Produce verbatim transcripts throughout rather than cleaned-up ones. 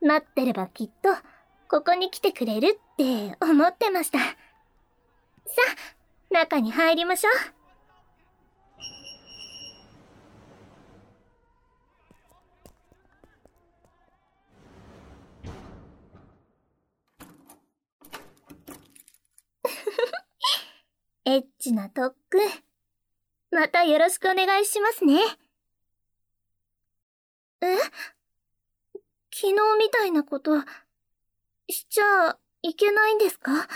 待ってればきっとここに来てくれるって思ってました。さあ、中に入りましょう。エッチな特訓、またよろしくお願いしますね。え？昨日みたいなことしちゃいけないんですか？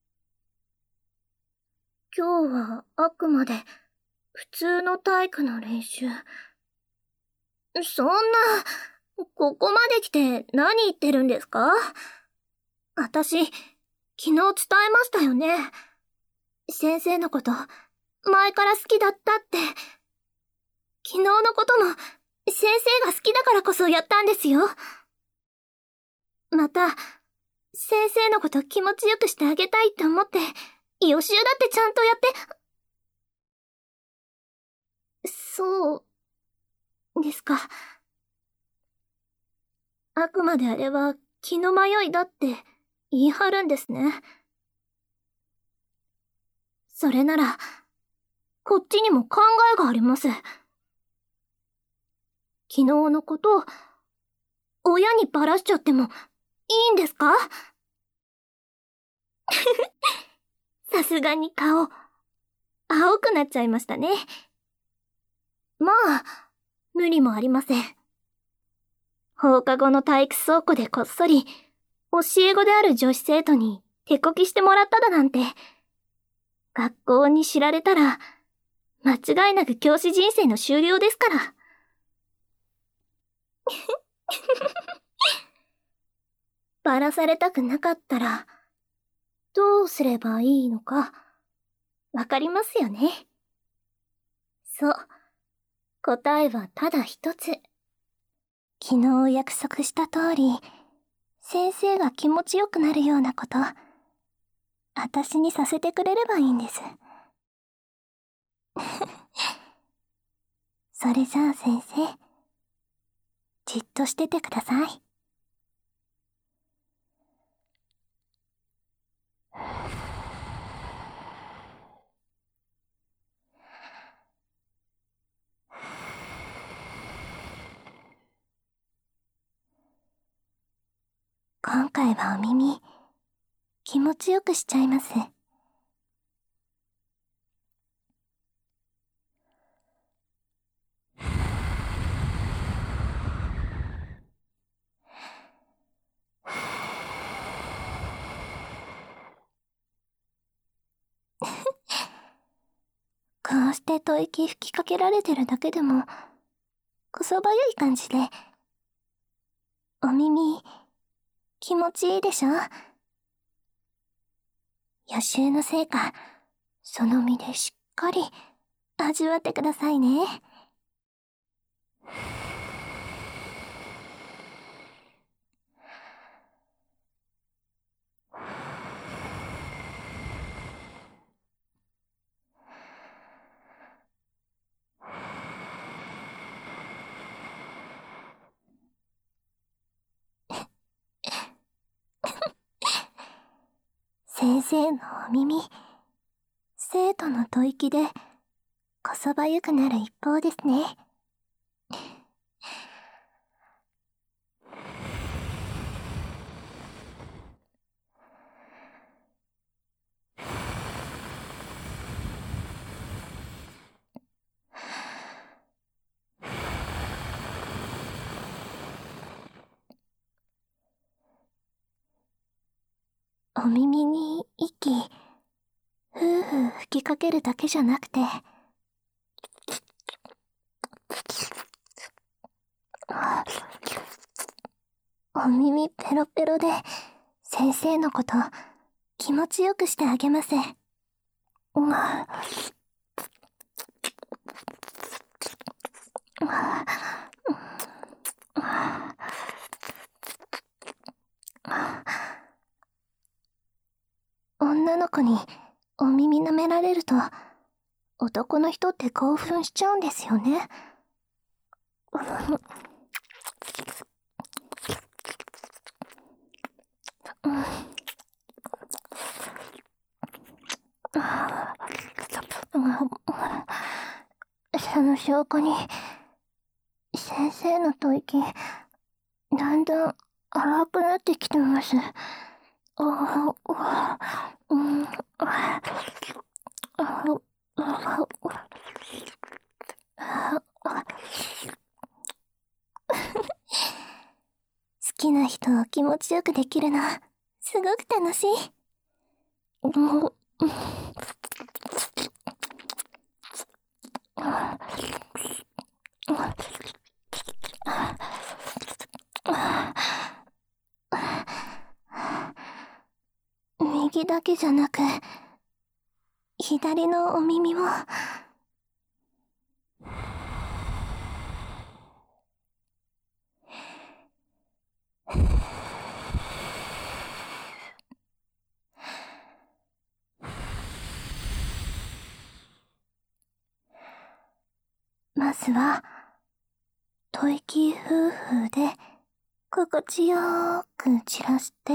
今日はあくまで普通の体育の練習。そんな、ここまで来て何言ってるんですか？私、昨日伝えましたよね。先生のこと、前から好きだったって。昨日のことも、先生が好きだからこそやったんですよ。また、先生のこと気持ちよくしてあげたいって思って、予習だってちゃんとやって、そう、ですか。あくまであれは気の迷いだって言い張るんですね。それなら、こっちにも考えがあります。昨日のこと、親にバラしちゃってもいいんですか？さすがに顔、青くなっちゃいましたね。まあ、無理もありません。放課後の体育倉庫でこっそり、教え子である女子生徒に手こきしてもらっただなんて、学校に知られたら、間違いなく教師人生の終了ですから。バラされたくなかったら、どうすればいいのか、わかりますよね。そう、答えはただ一つ。昨日約束した通り、先生が気持ちよくなるようなこと、私にさせてくれればいいんです。それじゃあ先生、じっとしててください。今回はお耳、気持ちよくしちゃいます。こうして吐息吹きかけられてるだけでも、こそばゆい感じで。お耳、気持ちいいでしょ？予習の成果、その身でしっかり味わってくださいね。先生のお耳、生徒の吐息でこそばゆくなる一方ですね。お耳に息、ふうふう吹きかけるだけじゃなくて、お耳ペロペロで先生のこと気持ちよくしてあげます。女の子にお耳舐められると、男の人って興奮しちゃうんですよね。 その証拠に、先生の吐息、だんだん荒くなってきてます。ああ、うん、ああ、好きな人を気持ちよくできるの、すごく楽しい。右だけじゃなく、左のお耳も。まずは、吐息ふうふうで、心地よーく散らして、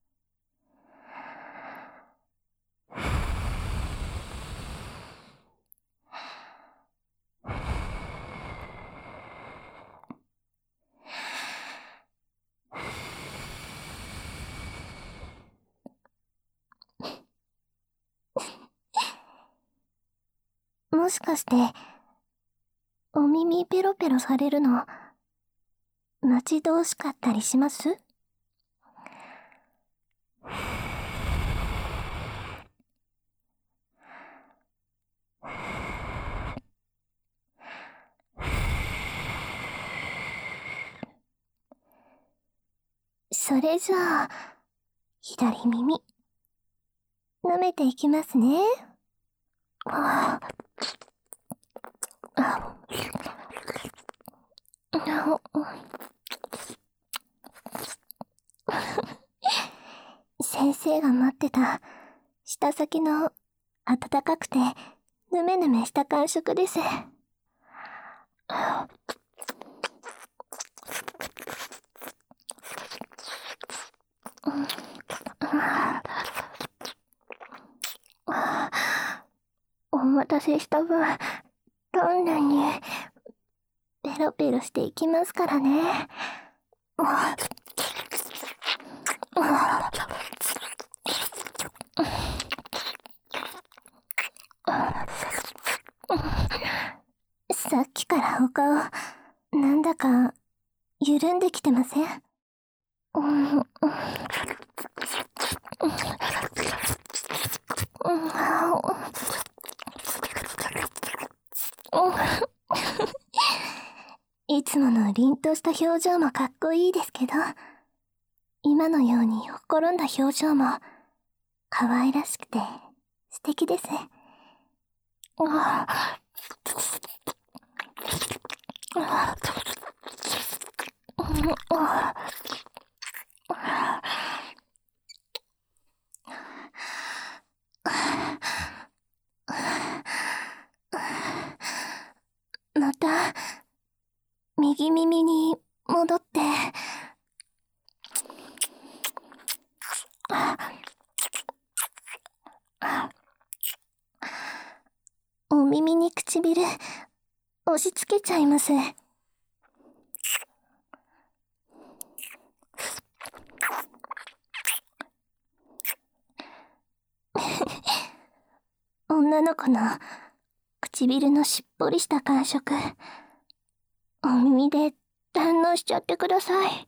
もしかして、お耳ペロペロされるの、待ち遠しかったりします？それじゃあ、左耳、舐めていきますね。ああ先生が待ってた舌先の温かくてヌメヌメした感触です。お待たせした分、どんなにペロペロしていきますからね。さっきからお顔、なんだか緩んできてません？いつもの凛とした表情もかっこいいですけど、今のようにほころんだ表情も可愛らしくて素敵です。また、右耳に戻って、お耳に唇、押し付けちゃいます。女の子の唇のしっぽりした感触、お耳で堪能しちゃってください。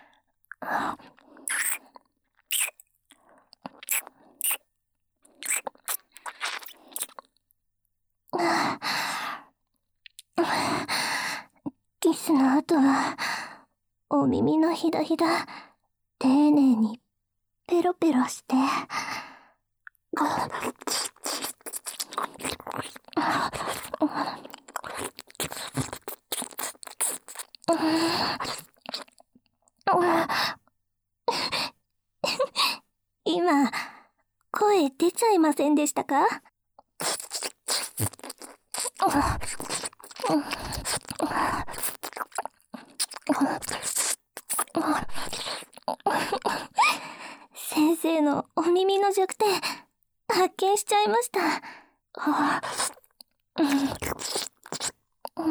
キスの後は、お耳のひだひだ、丁寧にペロペロして、今、声出ちゃいませんでしたか？ 生のお耳の弱点、発見しちゃいました。はぁ、うんうん、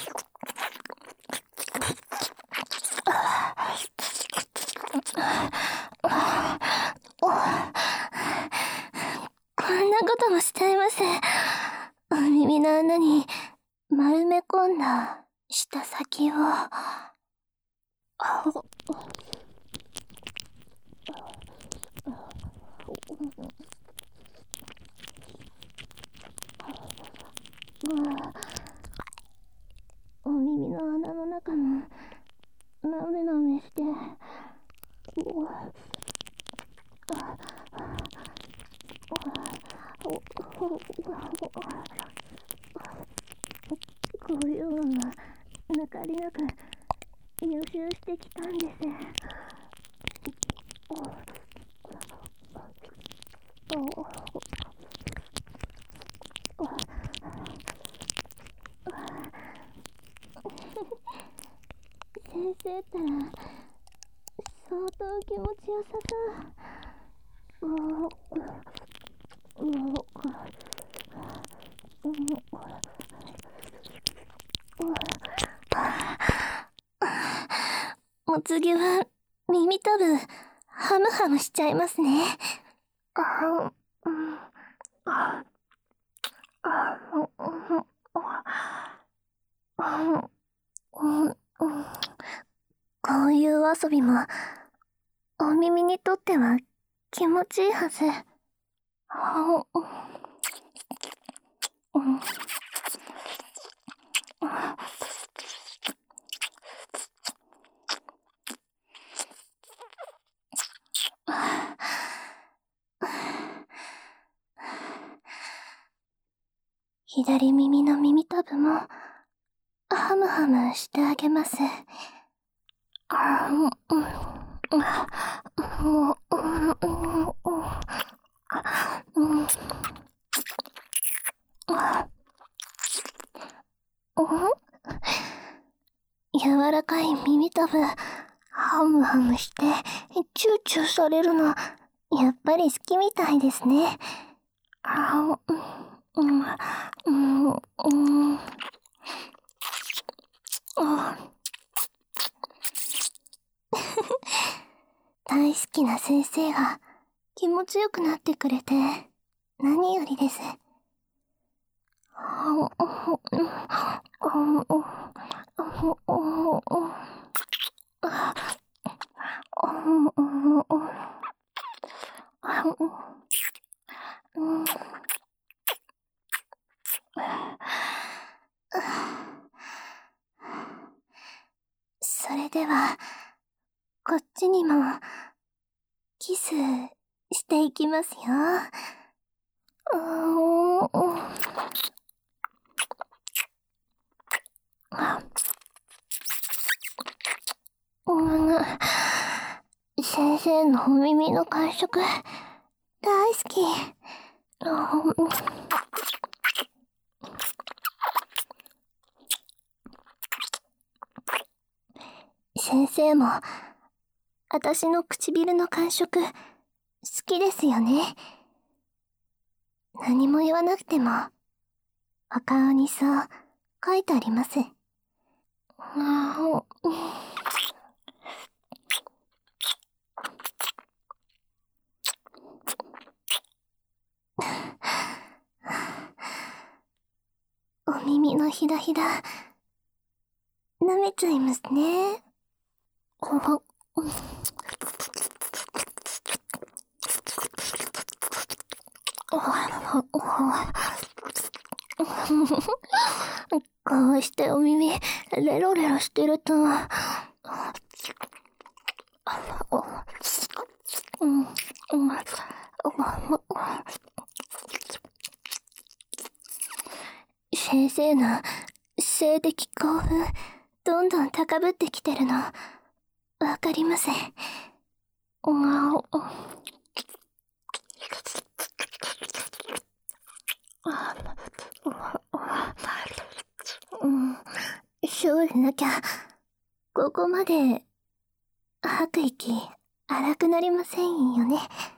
こんなこともしちゃいます。お耳の穴に丸め込んだ舌先を。お耳の穴の中もなめなめして、こういうのも抜かりなく予習してきたんです。先生ったら相当気持ちよさそう。お次は耳たぶハムハムしちゃいますね。こういう遊びもお耳にとっては気持ちいいはず。左耳の耳たぶもハムハムしてあげます。柔らかい耳たぶハムハムしてチューチューされるのやっぱり好きみたいですね。大好きな先生が気持ちよくなってくれて何よりです。それではこっちにもキスしていきますよ。先生のお耳の感触大好き。先生も私の唇の感触好きですよね。何も言わなくてもお顔にそう書いてあります。お耳のひだひだ舐めちゃいますね。こうしてお耳レロレロしてると先生の性的興奮どんどん高ぶってきてるのわかりません。そうでなきゃここまで吐く息荒くなりませんよね。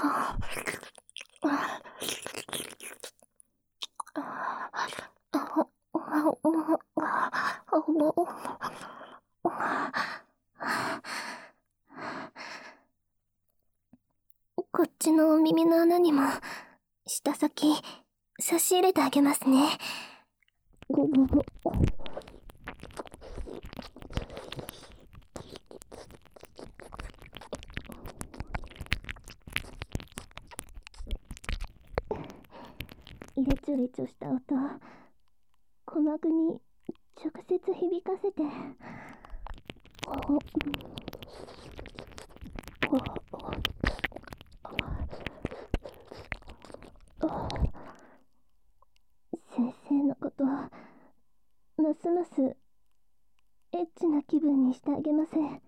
こっちのお耳の穴にも舌先差し入れてあげますね。イレチョレチョした音、鼓膜に直接響かせて、先生のことますますエッチな気分にしてあげません。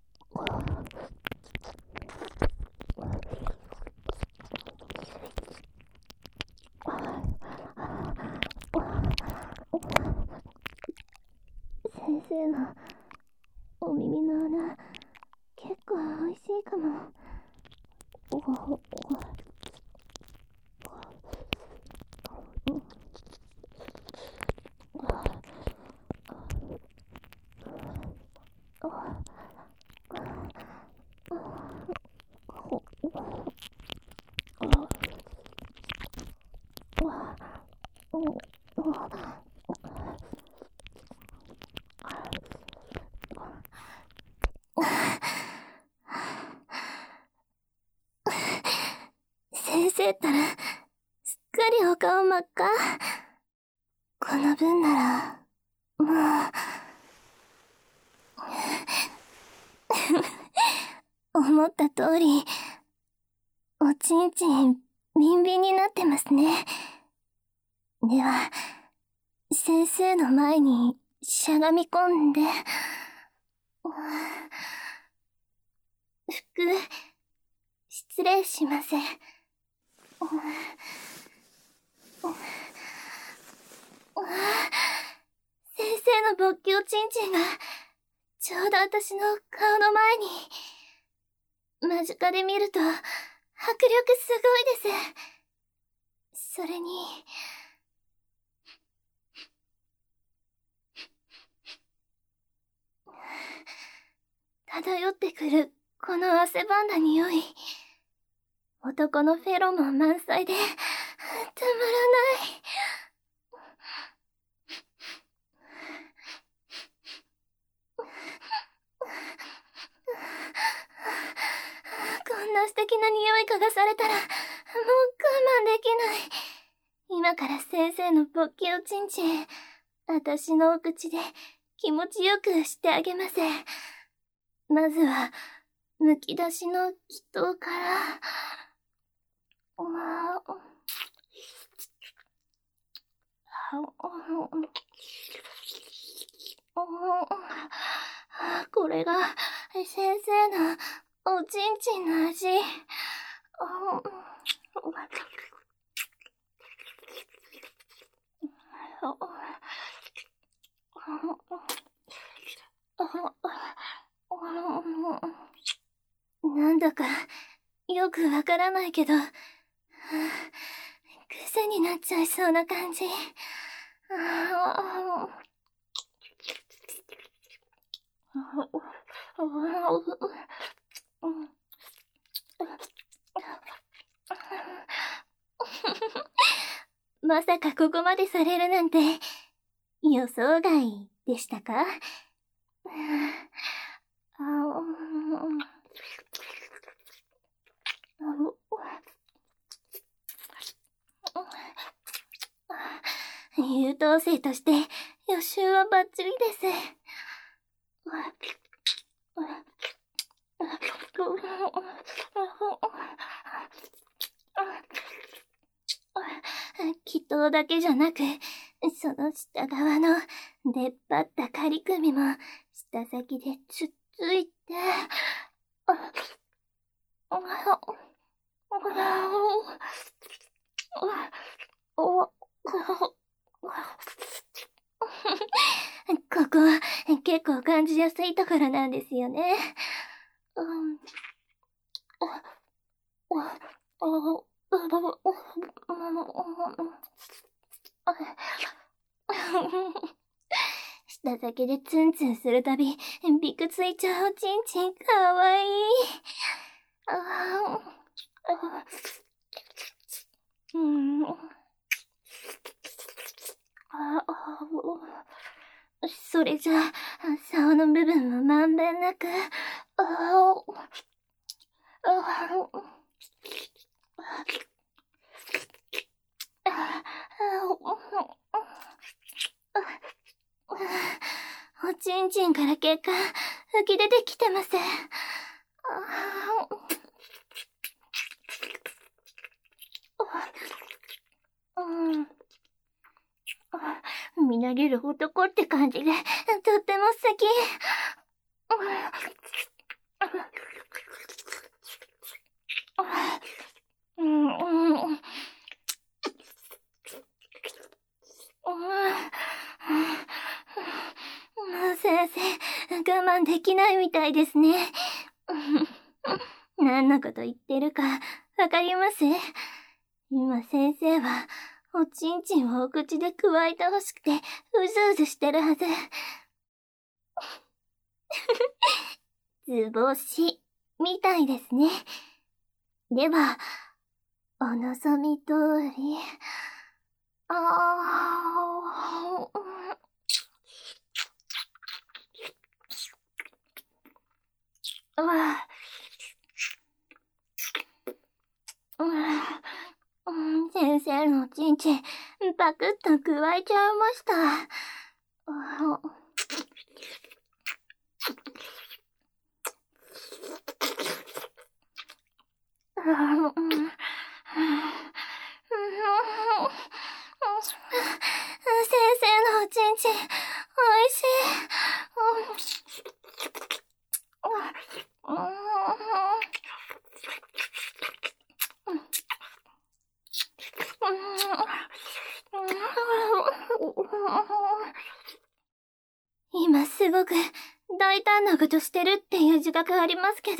先生のお耳の穴、結構おいしいかも。先生ったらすっかりお顔真っ赤。この分ならもう思った通りおちんちんビンビンになってますね。では先生の前にしゃがみ込んで、服失礼します。先生の勃起おちんちんがちょうど私の顔の前に。間近で見ると迫力すごいです。それに漂ってくるこの汗ばんだ匂い、男のフェロモン満載でたまらない。こんな素敵な匂い嗅がされたらもう我慢できない。今から先生の勃起おちんちん、私のお口で気持ちよくしてあげます。まずはむき出しの気筒から。これが先生のおちんちんの味。なんだかよくわからないけど癖になっちゃいそうな感じ。まさかここまでされるなんて予想外でしたか？優等生として予習はバッチリです。気筒だけじゃなく、その下側の出っ張った仮首も舌先でつっついて、ここ結構感じやすいところなんですよね。 舌先でツンツンするたび、びくついちゃうおちんちんかわいい。ああ、うん。ああ、それじゃあ、竿の部分はまんべんなく、ああ、あおちんちんから血管吹き出てきてます。うん、見慣れる男って感じで、とっても素敵。うんうんうん先生、我慢できないみたいですね。何のこと言ってるか、わかります？今先生は、おちんちんをお口でくわえてほしくて、うずうずしてるはず。図星、みたいですね。では、お望み通り、ああ、うん、うん、先生のおちんちん、パクッとくわえちゃいました。先生のおちんちん、おいしい。今すごく大胆なことしてるっていう自覚ありますけど、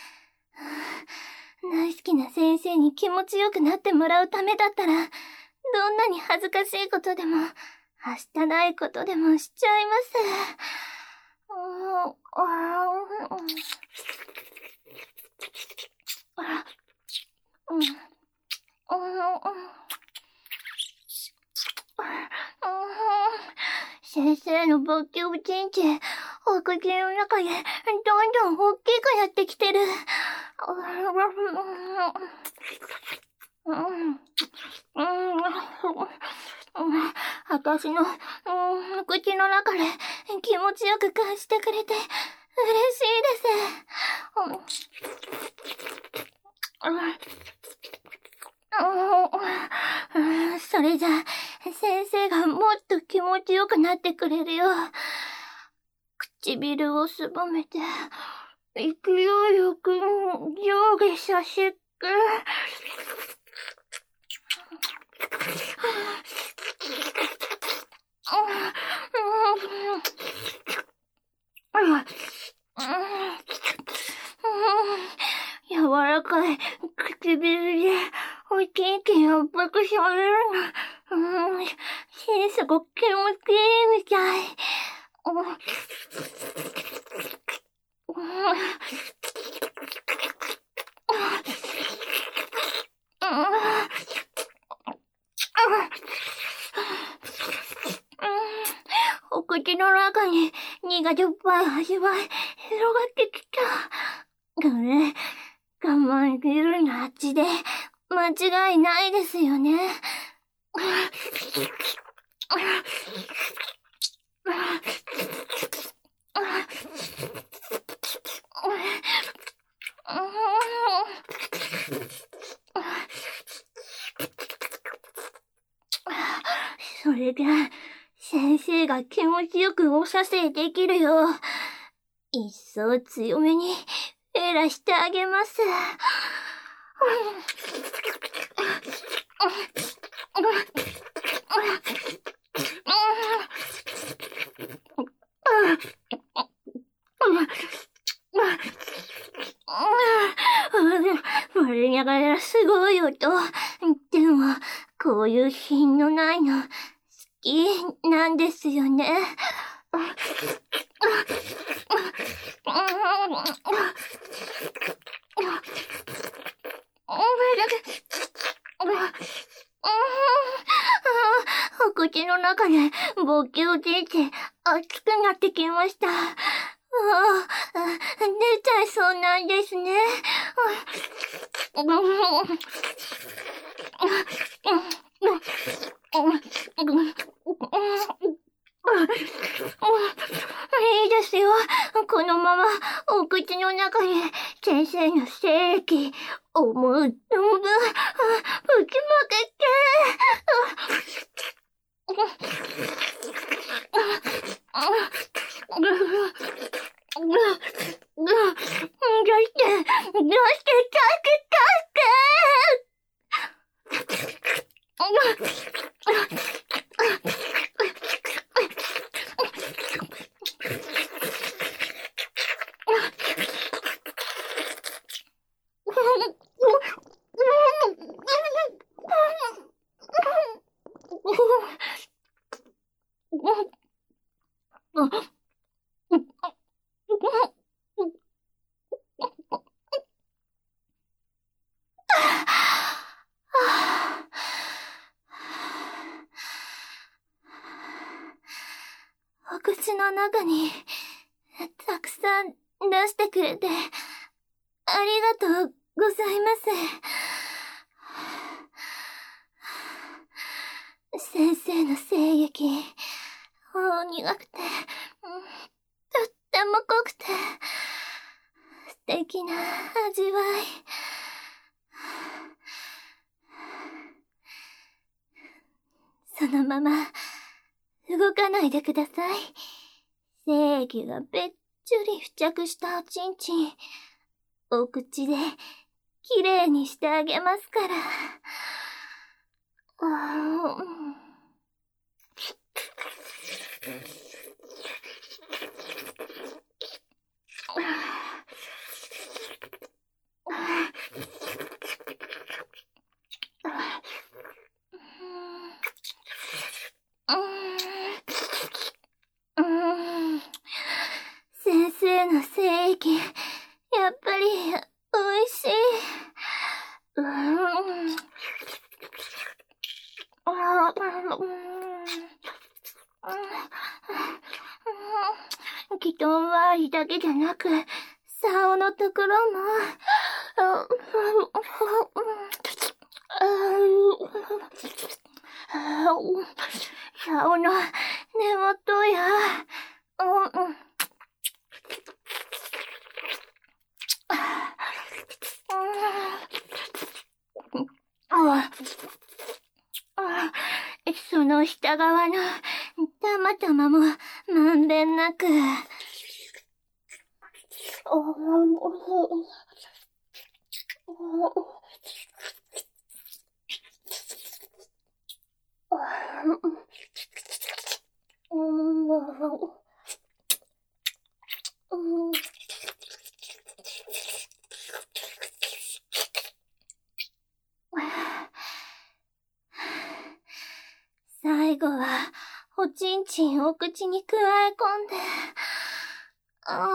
大好きな先生に気持ちよくなってもらうためだったら、どんなに恥ずかしいことでも、はしたないことでもしちゃいます。先生のボッキョブチンチン、お口の中でどんどん大きくなってきてる。私の、うん、口の中で気持ちよく感じてくれて嬉しいです。それじゃあ、先生がもっと気持ちよくなってくれるよう、唇をすぼめて、勢いよく上下させて、柔らかい唇でおちんちん圧迫されるの、うん、すごく気持ちいいみたい。お口の中に苦じょっぱい味わい広がってきた。これ、我慢するのあっちで間違いないですよね。それで、先生が気持ちよくお射精できるよう、一層強めにフェラしてあげます。我ながらすすごい音。でも、こういう品のないの、好きなんですよね。お口の中で勃起を出て熱くなってきました。ああ、出ちゃいそうなんですね。いいですよ。このままお口の中で先生の精液思う存分ぶちまけて。どうして、どうして、助け、助お口の中にたくさん出してくれてありがとうございます。先生の精液、お苦くて、とっても濃くて、素敵な味わい。そのまま動かないでください。精液がべっちょり付着したおちんちん、お口できれいにしてあげますから。あー先生の精液、やっぱり美味しい。うーん。あ気とん周りだけじゃなく、竿のところも、竿の根元や、その下側のたまたまもまんべんなく。最後はおちんちんを口にくわえ込んで、あ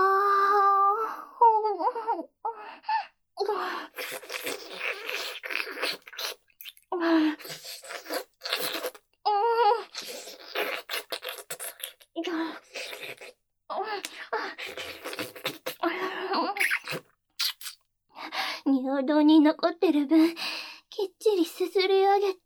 尿道に残ってる分、きっちりすすり上げて、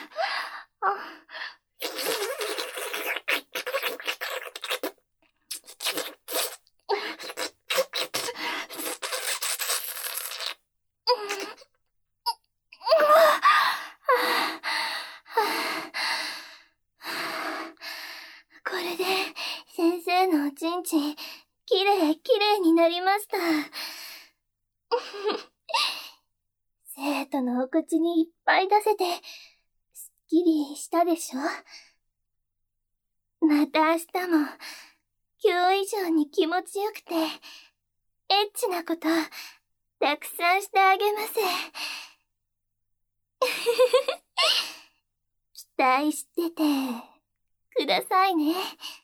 これで先生のおちんちん、きれいきれいになりました。生徒のお口にいっぱい出せて、すっきりしたでしょ？また明日も、今日以上に気持ちよくて、エッチなこと、たくさんしてあげます。 期待しててくださいね。